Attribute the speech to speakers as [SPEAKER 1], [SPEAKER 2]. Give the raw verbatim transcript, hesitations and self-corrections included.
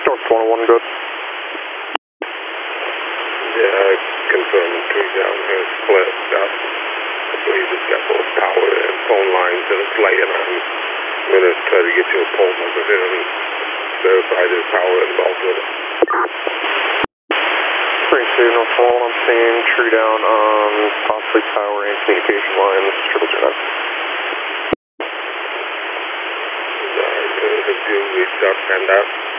[SPEAKER 1] North one oh one, good.
[SPEAKER 2] Yeah, confirm tree down here split. That, I believe it's got both power and phone lines that it's laying on. I'm going to try to get you a pole number here and verify there's power involved with it.
[SPEAKER 1] three two, North one oh one, I'm seeing tree down on possibly power and communication lines, triple zero nine.
[SPEAKER 2] Alright, have you reached out and out?